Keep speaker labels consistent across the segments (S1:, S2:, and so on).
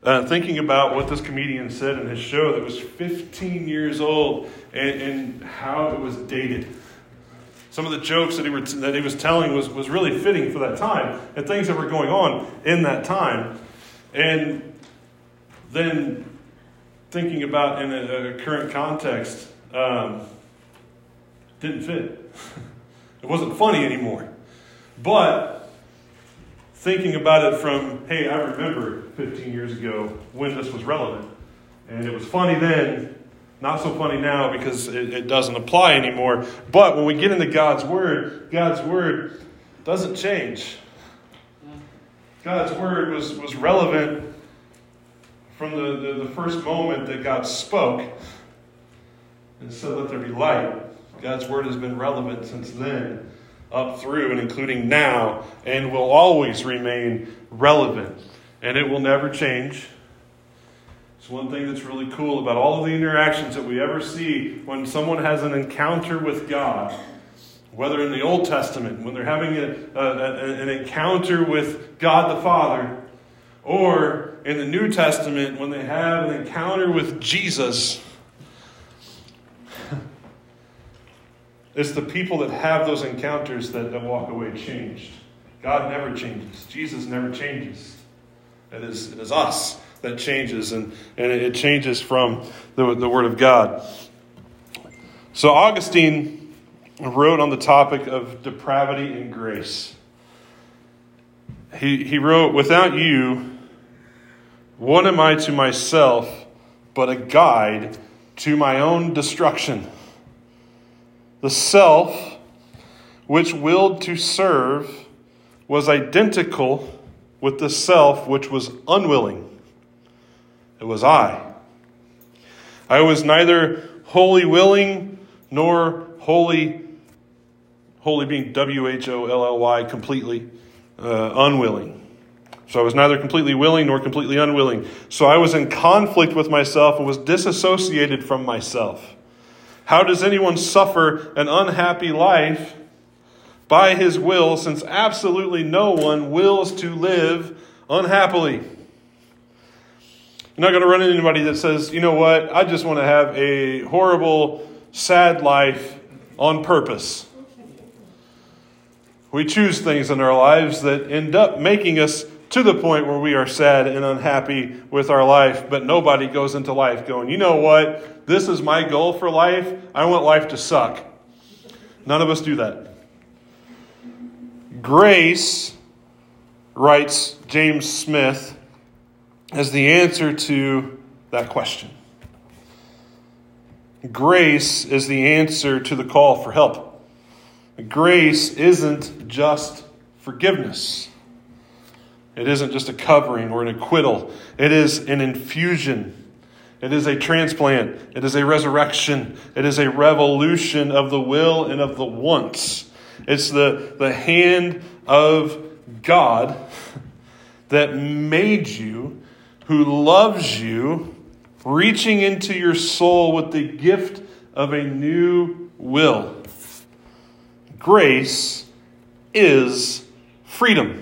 S1: Thinking about what this comedian said in his show that was 15 years old and how it was dated. Some of the jokes that he was telling was really fitting for that time and things that were going on in that time. And then thinking about in a current context didn't fit. It wasn't funny anymore. But thinking about it from, hey, I remember 15 years ago when this was relevant. And it was funny then, not so funny now because it doesn't apply anymore. But when we get into God's Word doesn't change. God's Word was relevant from the first moment that God spoke and said, let there be light. God's Word has been relevant since then, up through and including now, and will always remain relevant. And it will never change. It's one thing that's really cool about all of the interactions that we ever see when someone has an encounter with God, whether in the Old Testament, when they're having an encounter with God the Father, or in the New Testament, when they have an encounter with Jesus. It's the people that have those encounters that walk away changed. God never changes. Jesus never changes. It is us that changes, and it changes from the Word of God. So Augustine wrote on the topic of depravity and grace. He wrote, without you, what am I to myself but a guide to my own destruction? The self, which willed to serve, was identical with the self which was unwilling. It was I. I was neither wholly willing nor wholly being WHOLLY, completely unwilling. So I was neither completely willing nor completely unwilling. So I was in conflict with myself and was disassociated from myself. How does anyone suffer an unhappy life by his will, since absolutely no one wills to live unhappily? You're not going to run into anybody that says, you know what, I just want to have a horrible, sad life on purpose. We choose things in our lives that end up making us to the point where we are sad and unhappy with our life, but nobody goes into life going, you know what, this is my goal for life. I want life to suck. None of us do that. Grace, writes James Smith, is the answer to that question. Grace is the answer to the call for help. Grace isn't just forgiveness. It isn't just a covering or an acquittal. It is an infusion. It is a transplant. It is a resurrection. It is a revolution of the will and of the wants. It's the hand of God that made you, who loves you, reaching into your soul with the gift of a new will. Grace is freedom.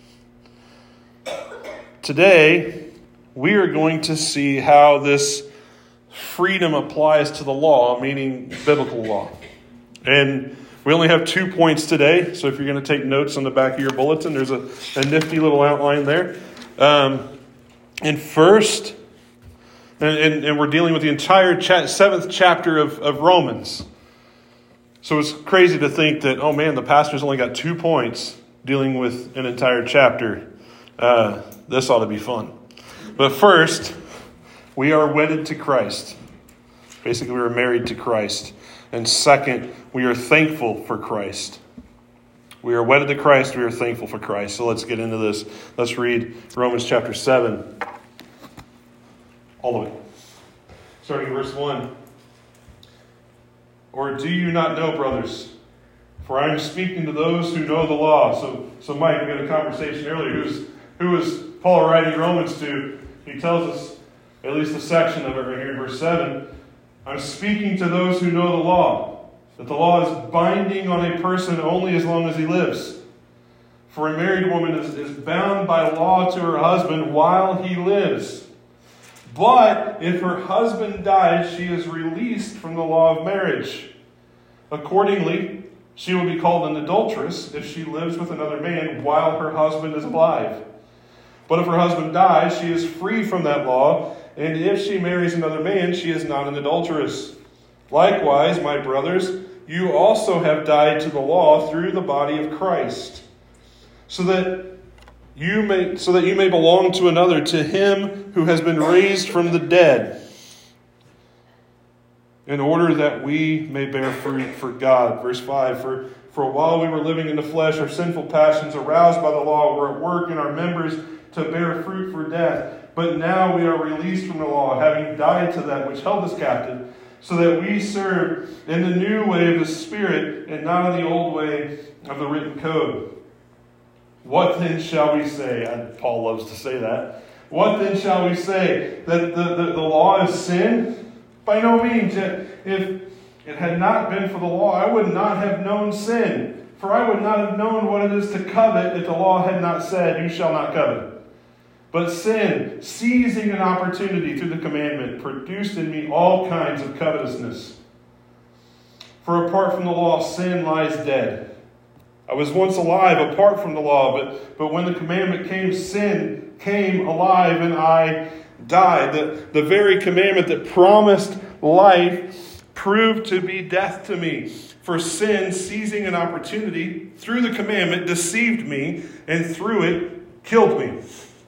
S1: Today, we are going to see how this freedom applies to the law, meaning biblical law. And we only have 2 points today, so if you're going to take notes on the back of your bulletin, there's a nifty little outline there. And first, and we're dealing with the entire 7th chapter of Romans. So it's crazy to think that, oh man, the pastor's only got 2 points dealing with an entire chapter. This ought to be fun. But first, we are wedded to Christ. Basically, we are married to Christ. And second, we are thankful for Christ. We are wedded to Christ. We are thankful for Christ. So let's get into this. Let's read Romans chapter 7. All of it. Starting in verse 1. Or do you not know, brothers? For I am speaking to those who know the law. So Mike, we had a conversation earlier. Who was Paul writing Romans to? He tells us, at least a section of it right here in verse 7. I'm speaking to those who know the law, that the law is binding on a person only as long as he lives. For a married woman is bound by law to her husband while he lives. But if her husband dies, she is released from the law of marriage. Accordingly, she will be called an adulteress if she lives with another man while her husband is alive. But if her husband dies, she is free from that law, and if she marries another man, she is not an adulteress. Likewise, my brothers, you also have died to the law through the body of Christ, so that you may belong to another, to him who has been raised from the dead, in order that we may bear fruit for God. Verse 5, For while we were living in the flesh, our sinful passions aroused by the law were at work in our members to bear fruit for death. But now we are released from the law, having died to that which held us captive, so that we serve in the new way of the Spirit and not in the old way of the written code. What then shall we say? Paul loves to say that. What then shall we say? That the law is sin? By no means. If it had not been for the law, I would not have known sin. For I would not have known what it is to covet if the law had not said, you shall not covet. But sin, seizing an opportunity through the commandment, produced in me all kinds of covetousness. For apart from the law, sin lies dead. I was once alive apart from the law, but when the commandment came, sin came alive and I died. The very commandment that promised life proved to be death to me. For sin, seizing an opportunity through the commandment, deceived me, and through it killed me.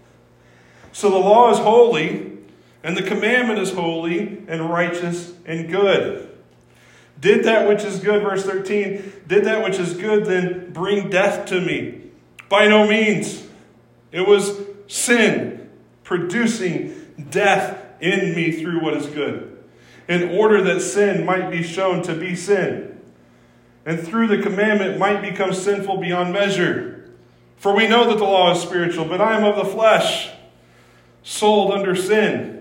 S1: So the law is holy, and the commandment is holy and righteous and good. Did that which is good, verse 13, did that which is good then bring death to me? By no means. It was sin producing death in me through what is good, in order that sin might be shown to be sin, and through the commandment might become sinful beyond measure. For we know that the law is spiritual, but I am of the flesh, sold under sin.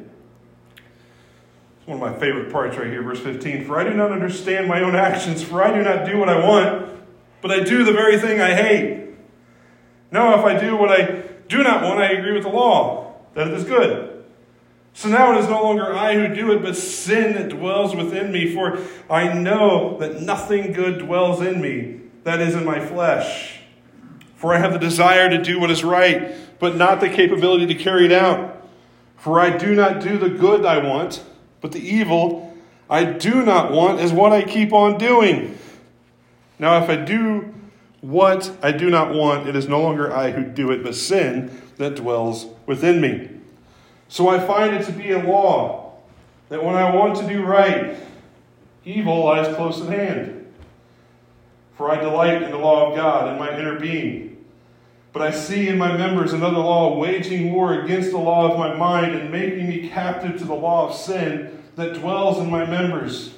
S1: It's one of my favorite parts right here, verse 15. For I do not understand my own actions, for I do not do what I want, but I do the very thing I hate. Now if I do what I do not want, I agree with the law, that it is good. So now it is no longer I who do it, but sin that dwells within me. For I know that nothing good dwells in me, that is in my flesh. For I have the desire to do what is right, but not the capability to carry it out. For I do not do the good I want, but the evil I do not want is what I keep on doing. Now if I do what I do not want, it is no longer I who do it, but sin that dwells within me. So I find it to be a law, that when I want to do right, evil lies close at hand. For I delight in the law of God in my inner being. But I see in my members another law waging war against the law of my mind and making me captive to the law of sin that dwells in my members.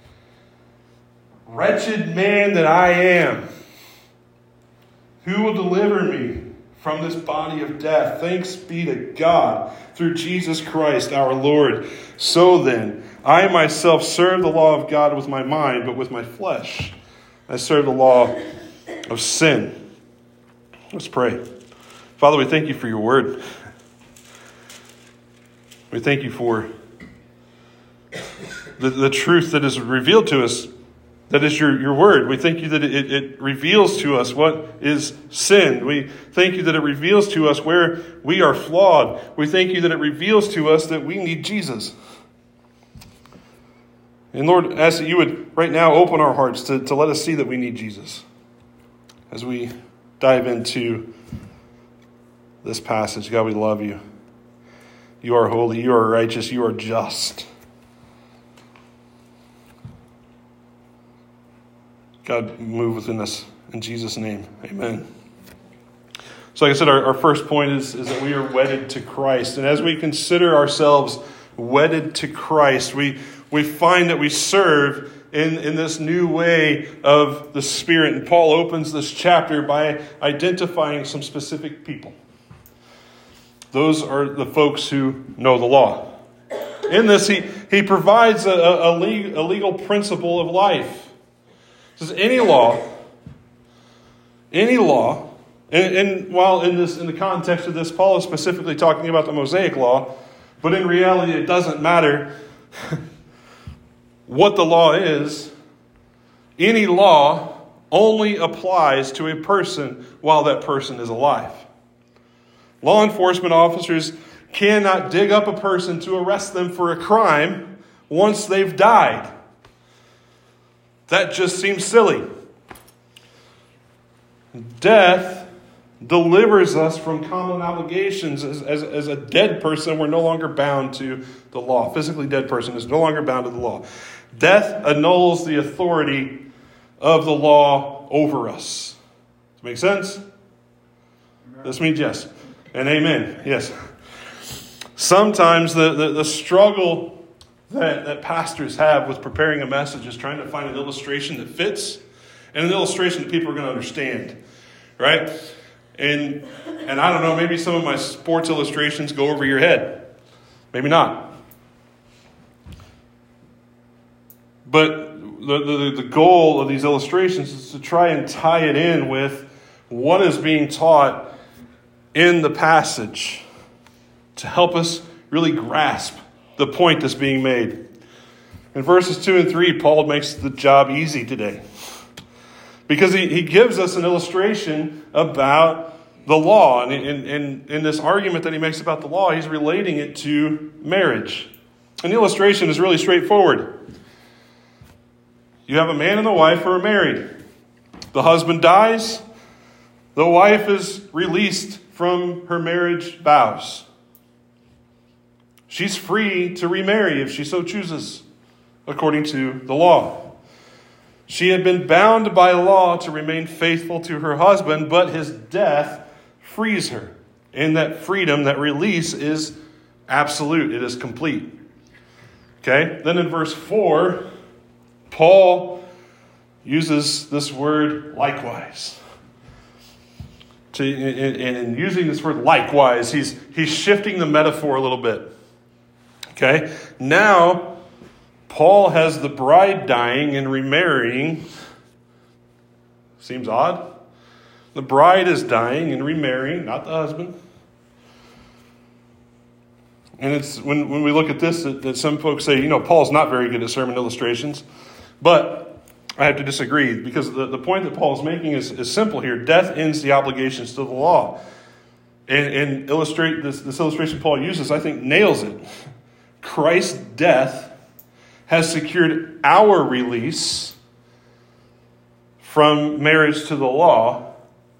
S1: Wretched man that I am, who will deliver me from this body of death? Thanks be to God through Jesus Christ our Lord. So then, I myself serve the law of God with my mind, but with my flesh I serve the law of sin. Let's pray. Father, we thank you for your word. We thank you for the truth that is revealed to us, that is your word. We thank you that it reveals to us what is sin. We thank you that it reveals to us where we are flawed. We thank you that it reveals to us that we need Jesus. And Lord, I ask that you would right now open our hearts to let us see that we need Jesus as we dive into this passage. God, we love you. You are holy. You are righteous. You are just. God, move within us. In Jesus' name, amen. So like I said, our first point is that we are wedded to Christ. And as we consider ourselves wedded to Christ, we find that we serve in this new way of the Spirit. And Paul opens this chapter by identifying some specific people. Those are the folks who know the law. In this, he provides a legal principle of life. It says any law, and while in the context of this, Paul is specifically talking about the Mosaic law, But in reality, it doesn't matter what the law is. Any law only applies to a person while that person is alive. Law enforcement officers cannot dig up a person to arrest them for a crime once they've died. That just seems silly. Death delivers us from common obligations. As a dead person, we're no longer bound to the law. Physically dead person is no longer bound to the law. Death annuls the authority of the law over us. Does that make sense? This means yes. And amen. Yes. Sometimes the struggle that pastors have with preparing a message is trying to find an illustration that fits and an illustration that people are going to understand. Right? And I don't know, maybe some of my sports illustrations go over your head. Maybe not. But the goal of these illustrations is to try and tie it in with what is being taught in the passage to help us really grasp the point that's being made. In verses 2 and 3, Paul makes the job easy today, because he gives us an illustration about the law. And in this argument that he makes about the law, he's relating it to marriage. And the illustration is really straightforward. You have a man and a wife who are married. The husband dies. The wife is released from her marriage vows. She's free to remarry if she so chooses, according to the law. She had been bound by law to remain faithful to her husband, but his death frees her. And that freedom, that release, is absolute. It is complete. Okay? Then in verse 4, Paul uses this word likewise. And in using this word likewise, he's shifting the metaphor a little bit. Okay? Now, Paul has the bride dying and remarrying. Seems odd. The bride is dying and remarrying, not the husband. And it's when we look at this that some folks say, Paul's not very good at sermon illustrations. But I have to disagree, because the point that Paul is making is simple here. Death ends the obligations to the law. And illustrate this illustration Paul uses, I think, nails it. Christ's death has secured our release from marriage to the law,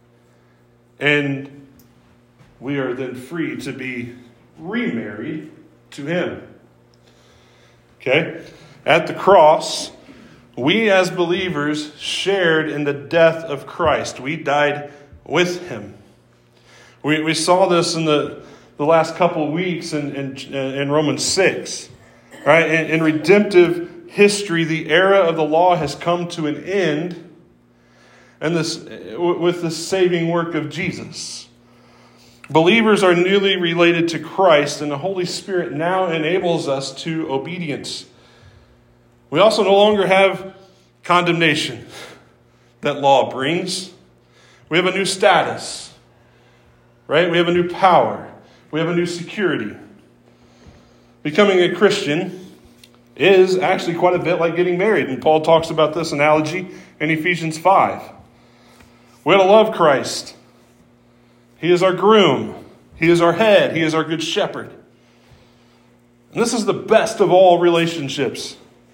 S1: and we are then free to be remarried to him. Okay? At the cross, we as believers shared in the death of Christ. We died with him. We saw this in the last couple of weeks in Romans 6. Right? In redemptive history, the era of the law has come to an end, and with the saving work of Jesus. Believers are newly related to Christ, and the Holy Spirit now enables us to obedience. We also no longer have condemnation that law brings. We have a new status, right? We have a new power. We have a new security. Becoming a Christian is actually quite a bit like getting married, and Paul talks about this analogy in Ephesians 5. We ought to love Christ. He is our groom. He is our head. He is our good shepherd. And this is the best of all relationships.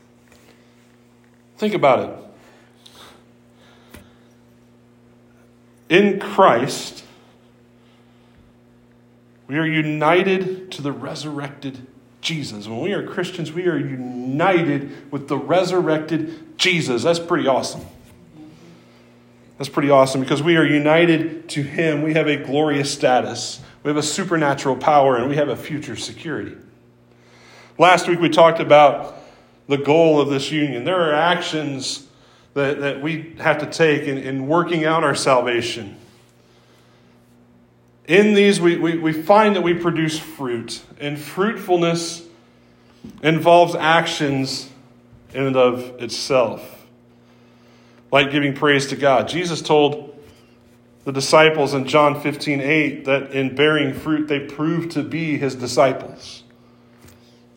S1: Think about it. In Christ, we are united to the resurrected Jesus. When we are Christians, we are united with the resurrected Jesus. That's pretty awesome. That's pretty awesome, because we are united to him. We have a glorious status. We have a supernatural power, and we have a future security. Last week we talked about the goal of this union. There are actions that we have to take in working out our salvation. In these, we find that we produce fruit. And fruitfulness involves actions in and of itself, like giving praise to God. Jesus told the disciples in John 15:8 that in bearing fruit they proved to be his disciples.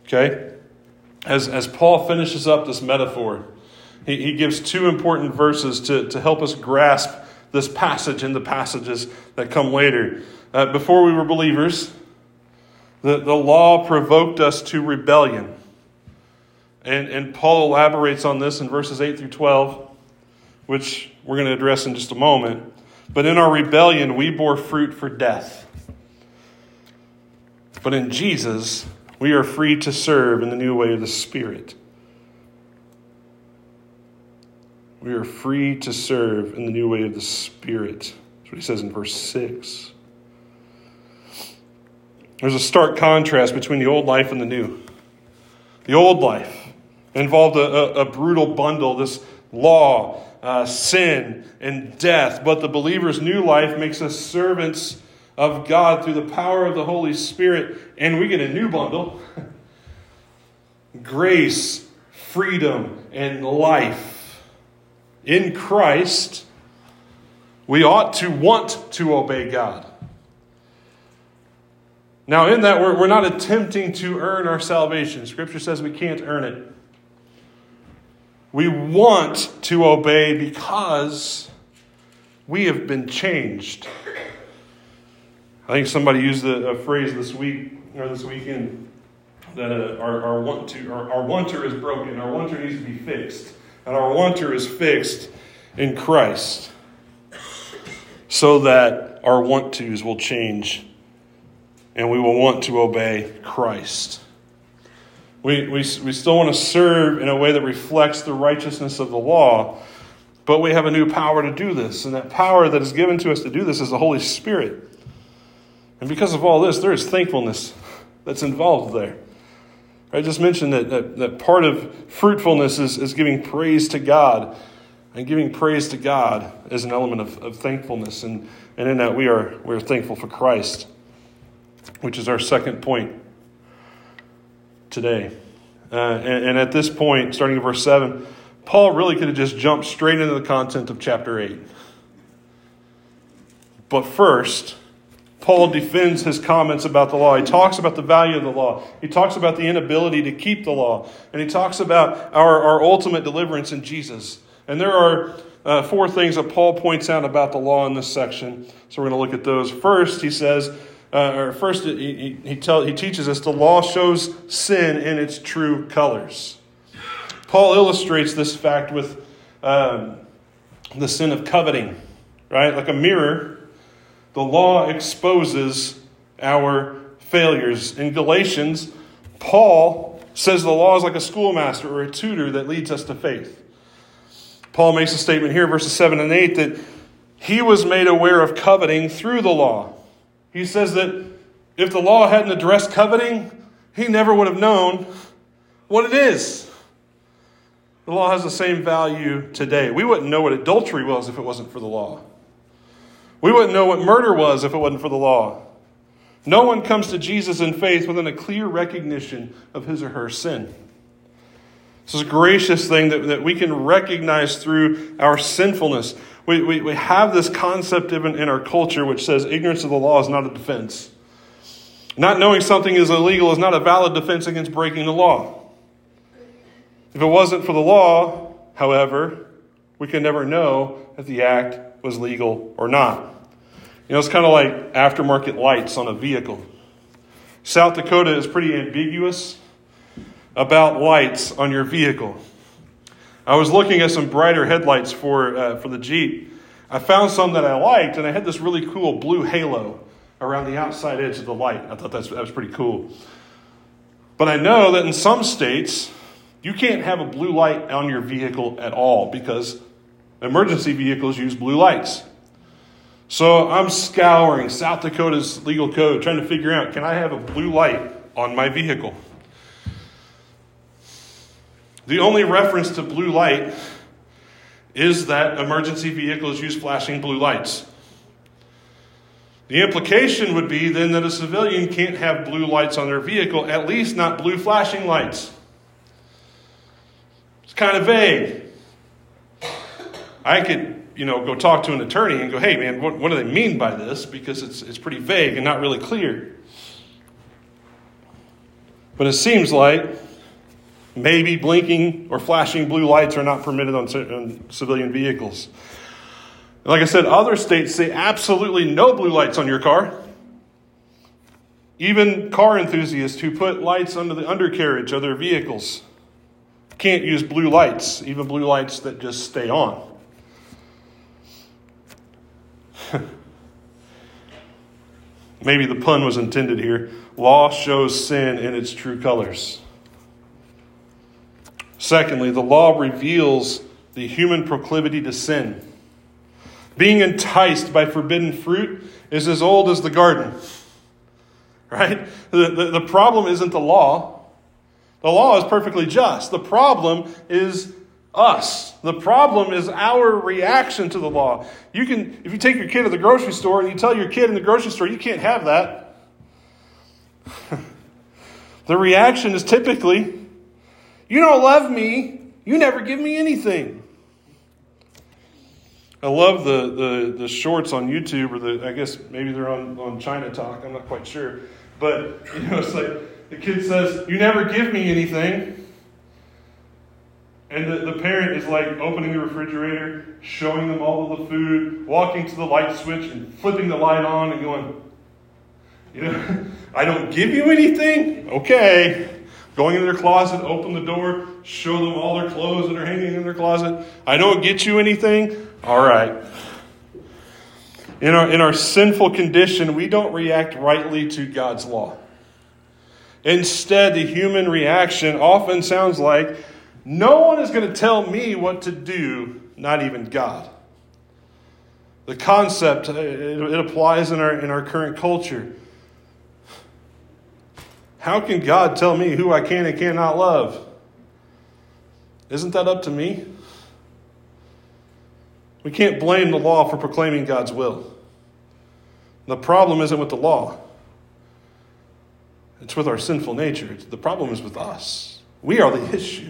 S1: Okay? As Paul finishes up this metaphor, he gives two important verses to help us grasp this passage and the passages that come later. Before we were believers, the law provoked us to rebellion. And Paul elaborates on this in verses 8 through 12, which we're going to address in just a moment. But in our rebellion, we bore fruit for death. But in Jesus, we are free to serve in the new way of the Spirit. We are free to serve in the new way of the Spirit. That's what he says in verse 6. There's a stark contrast between the old life and the new. The old life involved a brutal bundle, this law, sin, and death. But the believer's new life makes us servants of God through the power of the Holy Spirit. And we get a new bundle. Grace, freedom, and life. In Christ, we ought to want to obey God. Now, in that, we're not attempting to earn our salvation. Scripture says we can't earn it. We want to obey because we have been changed. I think somebody used a phrase this week or this weekend that our wanter is broken. Our wanter needs to be fixed. And our wanter is fixed in Christ so that our want-tos will change and we will want to obey Christ. We still want to serve in a way that reflects the righteousness of the law, but we have a new power to do this. And that power that is given to us to do this is the Holy Spirit. And because of all this, there is thankfulness that's involved there. I just mentioned that part of fruitfulness is giving praise to God. And giving praise to God is an element of thankfulness. And in that we're thankful for Christ, which is our second point today. And at this point, starting in verse 7, Paul really could have just jumped straight into the content of chapter 8. But first, Paul defends his comments about the law. He talks about the value of the law. He talks about the inability to keep the law. And he talks about our ultimate deliverance in Jesus. And there are 4 things that Paul points out about the law in this section. So we're going to look at those. First, he says, he teaches us the law shows sin in its true colors. Paul illustrates this fact with the sin of coveting, right? Like a mirror, the law exposes our failures. In Galatians, Paul says the law is like a schoolmaster or a tutor that leads us to faith. Paul makes a statement here, verses 7 and 8, that he was made aware of coveting through the law. He says that if the law hadn't addressed coveting, he never would have known what it is. The law has the same value today. We wouldn't know what adultery was if it wasn't for the law. We wouldn't know what murder was if it wasn't for the law. No one comes to Jesus in faith within a clear recognition of his or her sin. This is a gracious thing that we can recognize through our sinfulness. We have this concept in our culture which says ignorance of the law is not a defense. Not knowing something is illegal is not a valid defense against breaking the law. If it wasn't for the law, however, we can never know if the act was legal or not. You know, it's kind of like aftermarket lights on a vehicle. South Dakota is pretty ambiguous about lights on your vehicle. I was looking at some brighter headlights for the Jeep. I found some that I liked, and I had this really cool blue halo around the outside edge of the light. I thought that was pretty cool. But I know that in some states, you can't have a blue light on your vehicle at all because emergency vehicles use blue lights. So I'm scouring South Dakota's legal code, trying to figure out, can I have a blue light on my vehicle? The only reference to blue light is that emergency vehicles use flashing blue lights. The implication would be then that a civilian can't have blue lights on their vehicle, at least not blue flashing lights. It's kind of vague. I could, go talk to an attorney and go, hey man, what do they mean by this? Because it's pretty vague and not really clear. But it seems like maybe blinking or flashing blue lights are not permitted on civilian vehicles. Like I said, other states say absolutely no blue lights on your car. Even car enthusiasts who put lights under the undercarriage of their vehicles can't use blue lights, even blue lights that just stay on. Maybe the pun was intended here. Law shows sin in its true colors. Secondly, the law reveals the human proclivity to sin. Being enticed by forbidden fruit is as old as the garden. Right? The problem isn't the law. The law is perfectly just. The problem is us. The problem is our reaction to the law. If you take your kid to the grocery store and you tell your kid in the grocery store, you can't have that. The reaction is typically, you don't love me. You never give me anything. I love the shorts on YouTube, or I guess maybe they're on China Talk. I'm not quite sure. But, it's like the kid says, you never give me anything. And the parent is like opening the refrigerator, showing them all of the food, walking to the light switch and flipping the light on and going, I don't give you anything? Okay. Going into their closet, open the door, show them all their clothes that are hanging in their closet. I don't get you anything? All right. In our sinful condition, we don't react rightly to God's law. Instead, the human reaction often sounds like, no one is going to tell me what to do, not even God. The concept, it applies in our current culture. How can God tell me who I can and cannot love? Isn't that up to me? We can't blame the law for proclaiming God's will. The problem isn't with the law. It's with our sinful nature. The problem is with us. We are the issue.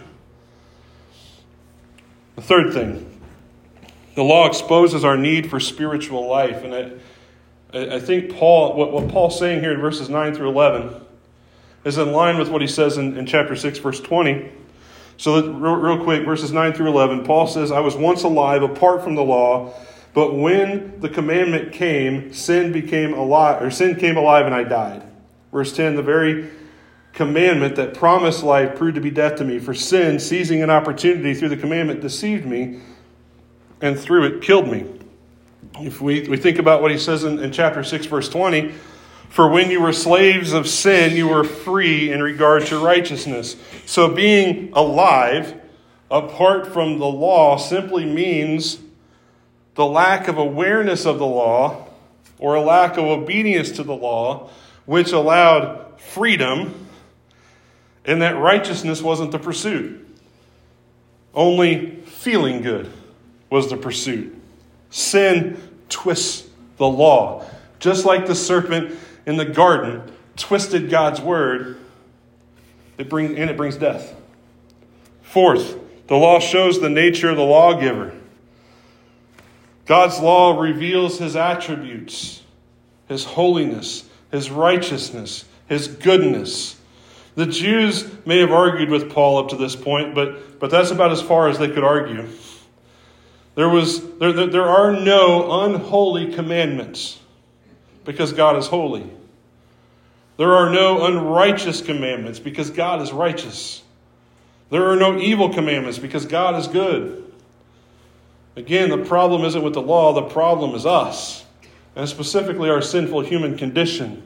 S1: The third thing, the law exposes our need for spiritual life. And I think what Paul's saying here in verses 9 through 11 is in line with what he says in chapter 6, verse 20. So real quick, verses 9 through 11, Paul says, I was once alive apart from the law, but when the commandment came, sin came alive and I died. Verse 10, the very commandment that promised life proved to be death to me. For sin, seizing an opportunity through the commandment, deceived me, and through it killed me. If we think about what he says in chapter 6, verse 20, for when you were slaves of sin, you were free in regard to righteousness. So being alive, apart from the law, simply means the lack of awareness of the law, or a lack of obedience to the law, which allowed freedom, and that righteousness wasn't the pursuit. Only feeling good was the pursuit. Sin twists the law. Just like the serpent in the garden twisted God's word, it brings death. Fourth, the law shows the nature of the lawgiver. God's law reveals his attributes, his holiness, his righteousness, his goodness. The Jews may have argued with Paul up to this point, but that's about as far as they could argue. There are no unholy commandments because God is holy. There are no unrighteous commandments because God is righteous. There are no evil commandments because God is good. Again, the problem isn't with the law, the problem is us, and specifically our sinful human condition.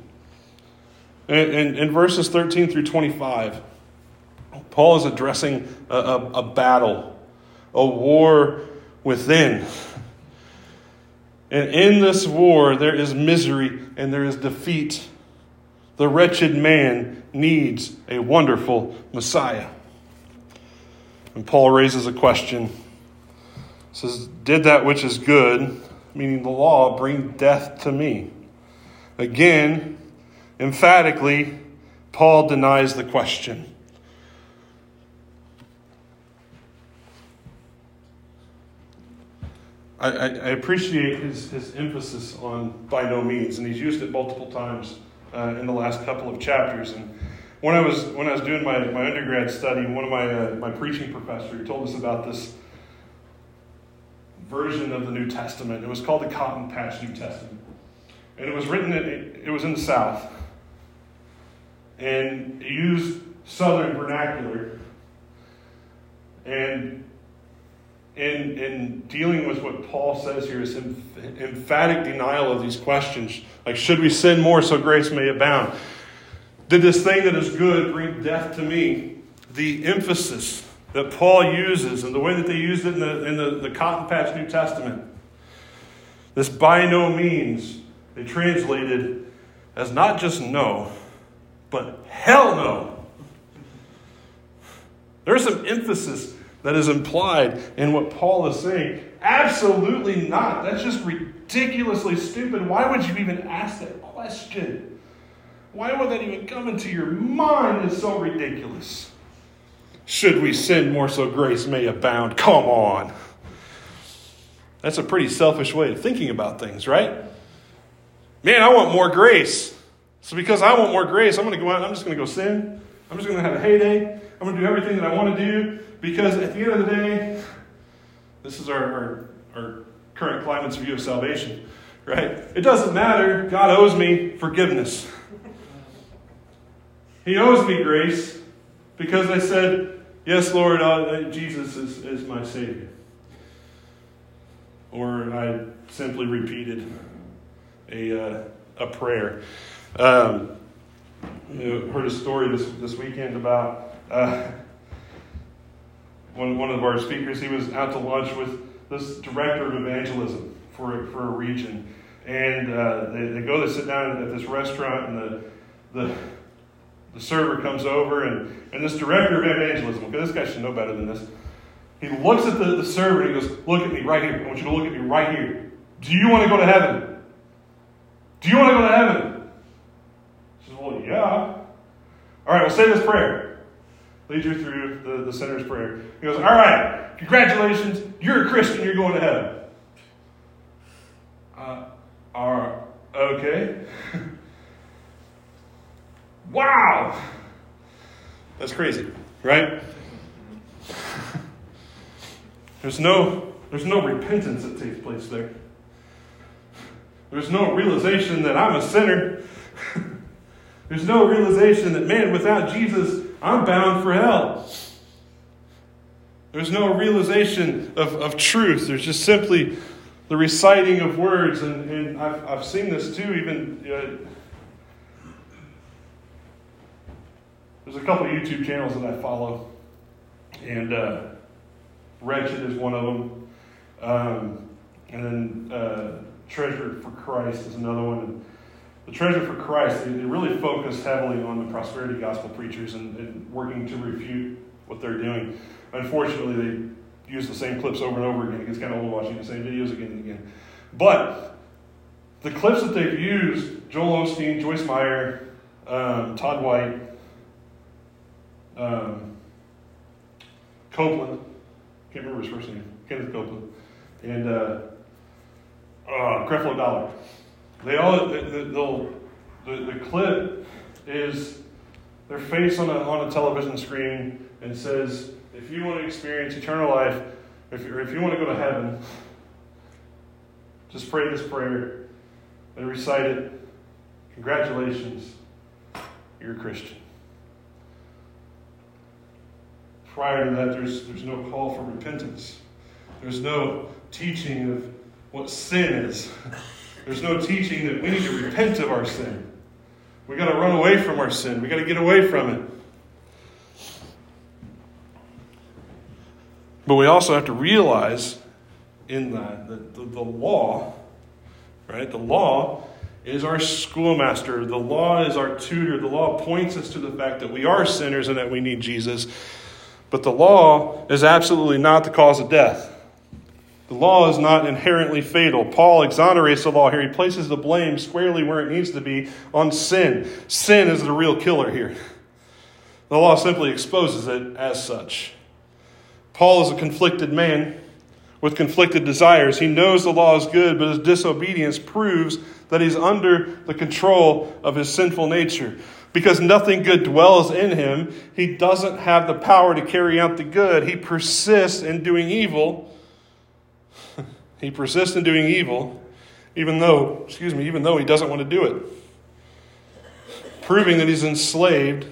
S1: In verses 13 through 25, Paul is addressing a battle, a war within. And in this war, there is misery and there is defeat. The wretched man needs a wonderful Messiah. And Paul raises a question. He says, did that which is good, meaning the law, bring death to me? Again, emphatically, Paul denies the question. I appreciate his emphasis on by no means, and he's used it multiple times in the last couple of chapters. When I was doing my undergrad study, one of my preaching professors told us about this version of the New Testament. It was called the Cotton Patch New Testament. And it was written, it was in the South. And it used Southern vernacular. And in dealing with what Paul says here is emphatic denial of these questions. Like, should we sin more so grace may abound? Did this thing that is good bring death to me? The emphasis that Paul uses and the way that they used it in the Cotton Patch New Testament. This by no means, they translated as not just no, but hell no. There's some emphasis that is implied in what Paul is saying. Absolutely not. That's just ridiculously stupid. Why would you even ask that question? Why would that even come into your mind? It's so ridiculous. Should we sin more so grace may abound? Come on. That's a pretty selfish way of thinking about things, right? Man, I want more grace. So because I want more grace, I'm going to go out and I'm just going to go sin. I'm just going to have a heyday. I'm going to do everything that I want to do because at the end of the day, this is our current climate's view of salvation, right? It doesn't matter. God owes me forgiveness. He owes me grace because I said, yes, Lord, Jesus is my Savior. Or I simply repeated a prayer. Heard a story this weekend about one of our speakers. He was out to lunch with this director of evangelism for a region. And they go to sit down at this restaurant, and the server comes over, and this director of evangelism, okay, this guy should know better than this. He looks at the server and he goes, look at me right here. I want you to look at me right here. Do you want to go to heaven? Do you want to go to heaven? He says, well, yeah. All right, well, say this prayer. Leads you through the sinner's prayer. He goes, all right, congratulations. You're a Christian. You're going to heaven. Okay. Wow. That's crazy, right? There's no repentance that takes place there. There's no realization that I'm a sinner. There's no realization that, man, without Jesus, I'm bound for hell. There's no realization of truth. There's just simply the reciting of words. And I've seen this too, even... there's a couple of YouTube channels that I follow. And Wretched is one of them. And then Treasure for Christ is another one. And the Treasure for Christ, they really focus heavily on the prosperity gospel preachers and working to refute what they're doing. Unfortunately, they use the same clips over and over again. It gets kind of old watching the same videos again and again. But the clips that they've used, Joel Osteen, Joyce Meyer, Todd White, Copeland, can't remember his first name, Kenneth Copeland, and Creflo Dollar. The clip is their face on a television screen and says, if you want to experience eternal life, if you want to go to heaven, just pray this prayer and recite it. Congratulations, you're a Christian. Prior to that, there's no call for repentance. There's no teaching of what sin is. There's no teaching that we need to repent of our sin. We got to run away from our sin. We got to get away from it. But we also have to realize in that the law, right? The law is our schoolmaster. The law is our tutor. The law points us to the fact that we are sinners and that we need Jesus. But the law is absolutely not the cause of death. The law is not inherently fatal. Paul exonerates the law here. He places the blame squarely where it needs to be on sin. Sin is the real killer here. The law simply exposes it as such. Paul is a conflicted man with conflicted desires. He knows the law is good, but his disobedience proves that he's under the control of his sinful nature. Because nothing good dwells in him, he doesn't have the power to carry out the good. He persists in doing evil. He persists in doing evil, even though he doesn't want to do it. Proving that he's enslaved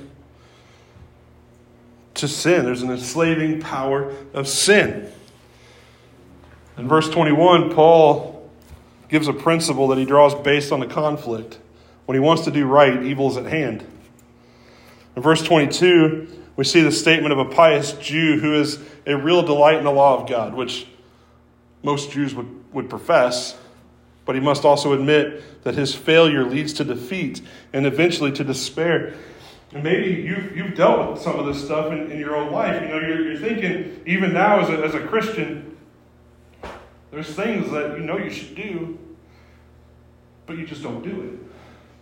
S1: to sin. There's an enslaving power of sin. In verse 21, Paul gives a principle that he draws based on the conflict. When he wants to do right, evil is at hand. In verse 22, we see the statement of a pious Jew who is a real delight in the law of God, which most Jews would profess, but he must also admit that his failure leads to defeat and eventually to despair. And maybe you've dealt with some of this stuff in your own life. You're thinking, even now as a Christian, there's things that you should do, but you just don't do it.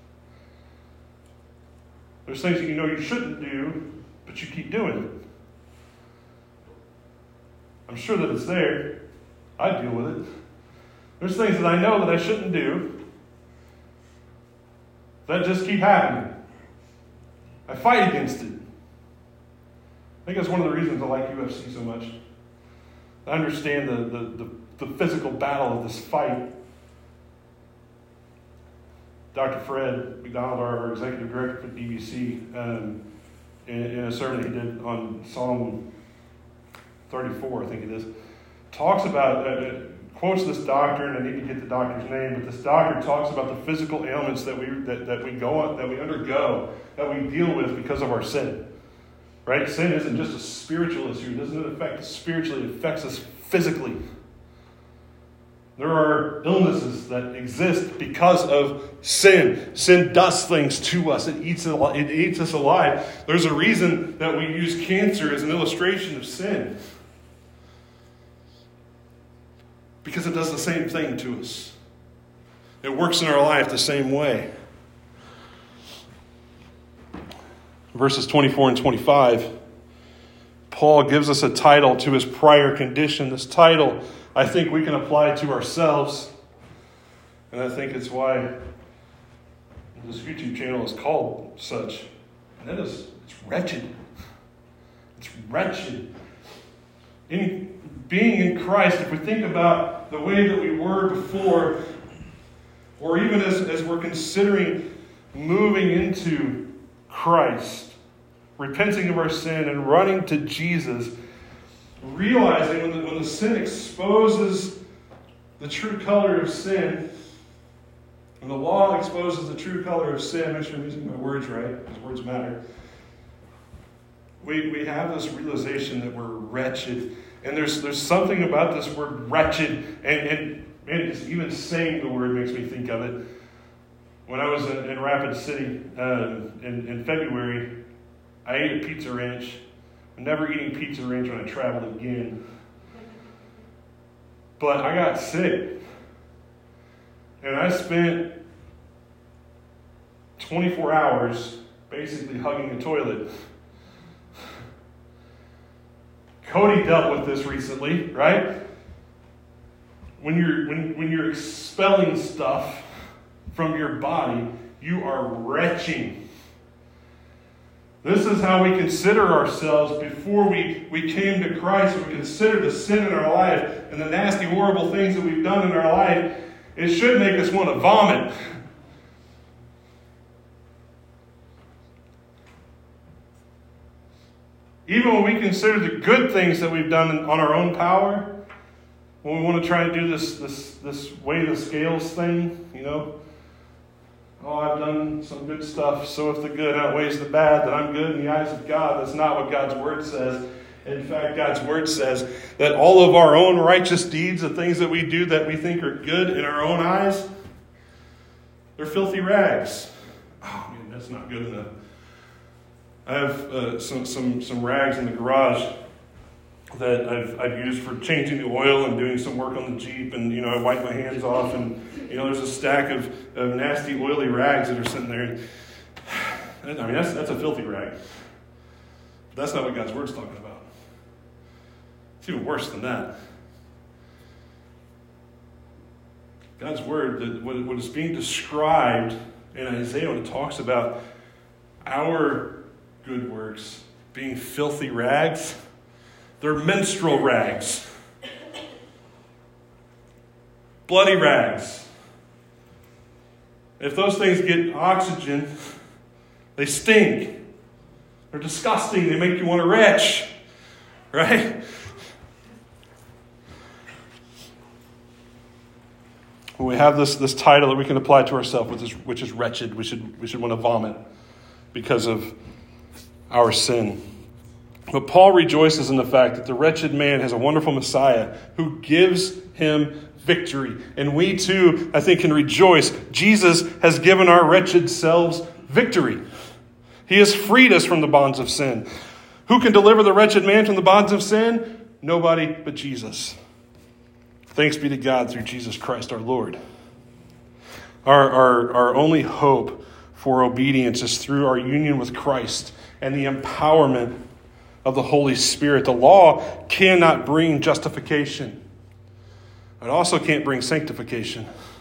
S1: There's things that you shouldn't do, but you keep doing it. I'm sure that it's there. I deal with it. There's things that I know that I shouldn't do that just keep happening. I fight against it. I think that's one of the reasons I like UFC so much. I understand the physical battle of this fight. Dr. Fred McDonald, our executive director for BBC, in a sermon he did on Psalm 34, I think it is, talks about, quotes this doctor, and I need to get the doctor's name, but this doctor talks about the physical ailments that we undergo, that we deal with because of our sin. Right? Sin isn't just a spiritual issue. It doesn't affect us spiritually, it affects us physically. There are illnesses that exist because of sin. Sin does things to us. It eats us alive. There's a reason that we use cancer as an illustration of sin. Because it does the same thing to us. It works in our life the same way. Verses 24 and 25, Paul gives us a title to his prior condition. This title, I think we can apply to ourselves. And I think it's why this YouTube channel is called such. And that is, it's wretched. It's wretched. Being in Christ, if we think about the way that we were before, or even as we're considering moving into Christ, repenting of our sin and running to Jesus, realizing when the sin exposes the true color of sin, when the law exposes the true color of sin, make sure I'm using my words right, because words matter, we have this realization that we're wretched. And there's something about this word wretched, and just even saying the word makes me think of it. When I was in Rapid City in February, I ate a Pizza Ranch. I'm never eating Pizza Ranch when I travel again. But I got sick. And I spent 24 hours basically hugging a toilet. Cody dealt with this recently, right? When you're expelling stuff from your body, you are retching. This is how we consider ourselves before we came to Christ. We consider the sin in our life and the nasty, horrible things that we've done in our life. It should make us want to vomit. Even when we consider the good things that we've done on our own power, when we want to try and do this weigh the scales thing, oh, I've done some good stuff, so if the good outweighs the bad, then I'm good in the eyes of God. That's not what God's Word says. In fact, God's Word says that all of our own righteous deeds, the things that we do that we think are good in our own eyes, they're filthy rags. Oh, man, that's not good enough. I have some rags in the garage that I've used for changing the oil and doing some work on the Jeep, and I wipe my hands off, and there's a stack of nasty oily rags that are sitting there. I mean, that's a filthy rag. But that's not what God's Word's talking about. It's even worse than that. God's Word, what is being described in Isaiah when it talks about our good works, being filthy rags, they're menstrual rags. Bloody rags. If those things get oxygen, they stink. They're disgusting. They make you want to retch. Right? When we have this title that we can apply to ourselves, which is wretched, we should want to vomit because of our sin. But Paul rejoices in the fact that the wretched man has a wonderful Messiah who gives him victory. And we too, I think, can rejoice. Jesus has given our wretched selves victory. He has freed us from the bonds of sin. Who can deliver the wretched man from the bonds of sin? Nobody but Jesus. Thanks be to God through Jesus Christ our Lord. Our only hope for obedience is through our union with Christ and the empowerment of the Holy Spirit. The law cannot bring justification. It also can't bring sanctification.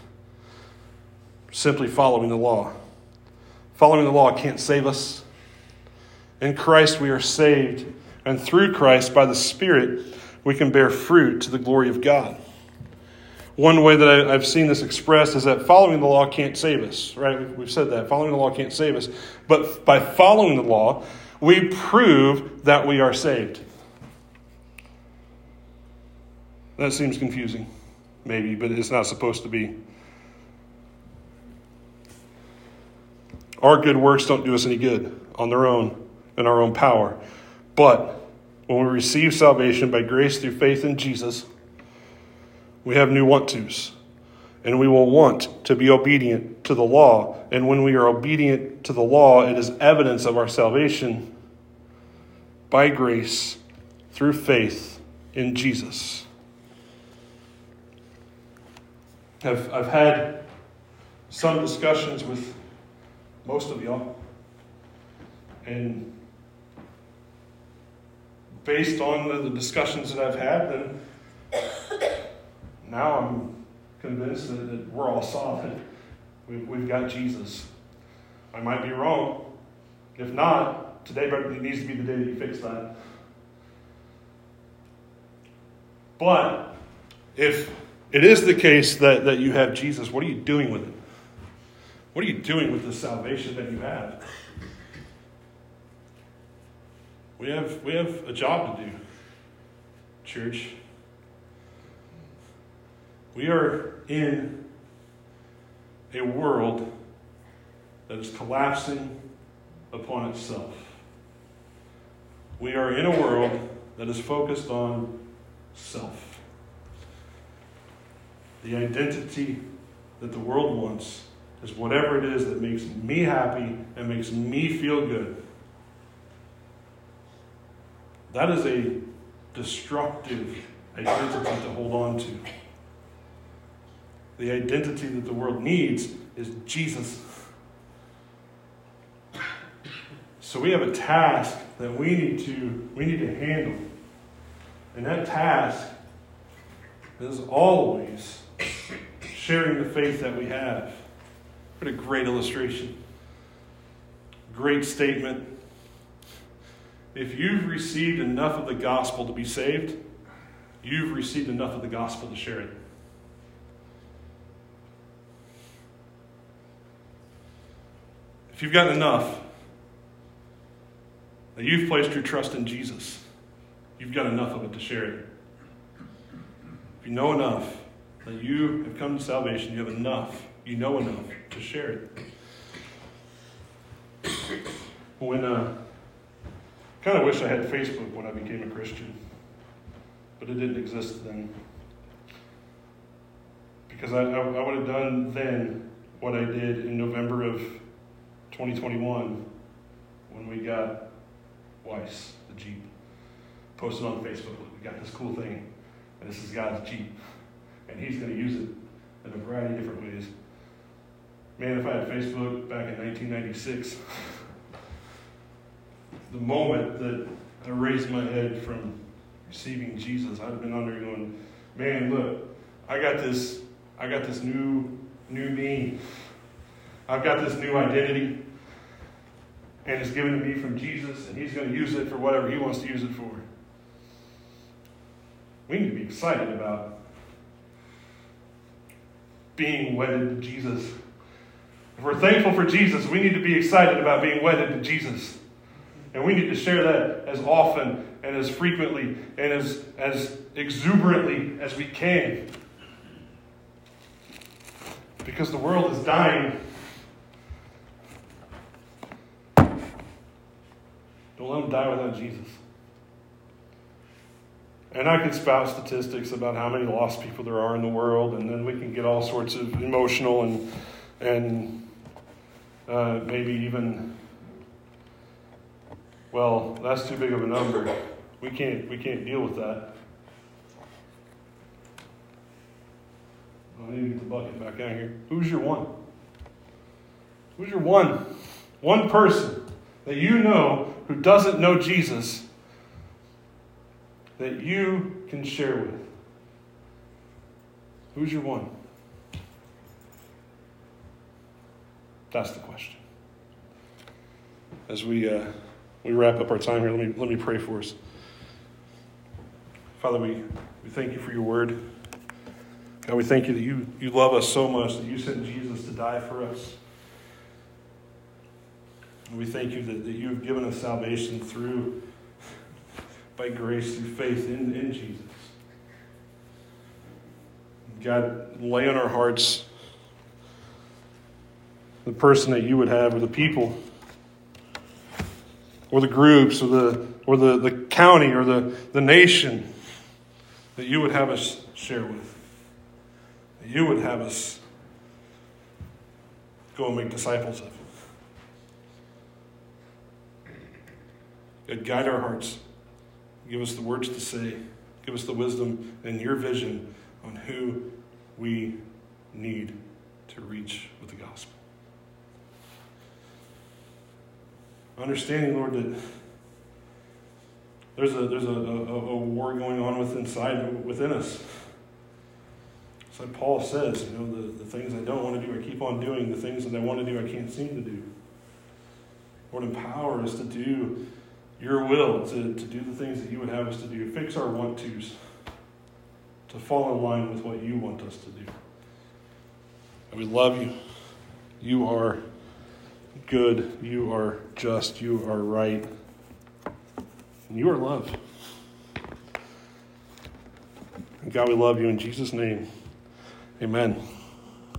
S1: Simply following the law. Following the law can't save us. In Christ we are saved, and through Christ, by the Spirit, we can bear fruit to the glory of God. One way that I've seen this expressed is that following the law can't save us, right? We've said that. Following the law can't save us. But by following the law, we prove that we are saved. That seems confusing, maybe, but it's not supposed to be. Our good works don't do us any good on their own, in our own power. But when we receive salvation by grace through faith in Jesus, we have new want-tos. And we will want to be obedient to the law. And when we are obedient to the law, it is evidence of our salvation by grace through faith in Jesus. I've had some discussions with most of y'all. And based on the discussions that I've had, then now I'm convinced that we're all solid. We've got Jesus. I might be wrong. If not, today needs to be the day that you fix that. But if it is the case that you have Jesus, what are you doing with it? What are you doing with the salvation that you have? We have a job to do, church. We are in a world that is collapsing upon itself. We are in a world that is focused on self. The identity that the world wants is whatever it is that makes me happy and makes me feel good. That is a destructive identity to hold on to. The identity that the world needs is Jesus. So we have a task that we need to handle. And that task is always sharing the faith that we have. What a great illustration. Great statement. If you've received enough of the gospel to be saved, you've received enough of the gospel to share it. If you've gotten enough that you've placed your trust in Jesus, you've got enough of it to share it. If you know enough that you have come to salvation, you have enough, you know enough to share it. When kind of wish I had Facebook when I became a Christian, but it didn't exist then. Because I would have done then what I did in November of 2021 when we got Weiss, the Jeep. Posted on Facebook, we got this cool thing, and this is God's Jeep, and he's going to use it in a variety of different ways. Man, if I had Facebook back in 1996, the moment that I raised my head from receiving Jesus, I'd have been on there going, man, look, I got this new me. I've got this new identity. and is given to me from Jesus, and he's going to use it for whatever he wants to use it for. We need to be excited about being wedded to Jesus. If we're thankful for Jesus, we need to be excited about being wedded to Jesus. And we need to share that as often and as frequently and as exuberantly as we can. Because the world is dying. Don't let them die without Jesus. And I could spout statistics about how many lost people there are in the world, and then we can get all sorts of emotional and maybe even, well, that's too big of a number. We can't deal with that. I need to get the bucket back out here. Who's your one? Who's your one? One person that you know who doesn't know Jesus that you can share with. Who's your one? That's the question. As we wrap up our time here, let me pray for us. Father, we thank you for your word. God, we thank you that you love us so much that you sent Jesus to die for us. And we thank you that you have given us salvation by grace through faith in Jesus. God, lay on our hearts the person that you would have, or the people, or the groups, or the county, or the nation that you would have us share with. That you would have us go and make disciples of. God, guide our hearts. Give us the words to say. Give us the wisdom and your vision on who we need to reach with the gospel. Understanding, Lord, that there's a war going on within us. It's like Paul says, the things I don't want to do, I keep on doing. The things that I want to do, I can't seem to do. Lord, empower us to do your will, to do the things that you would have us to do. Fix our want-tos to fall in line with what you want us to do. And we love you. You are good. You are just. You are right. And you are love. And God, we love you in Jesus' name. Amen.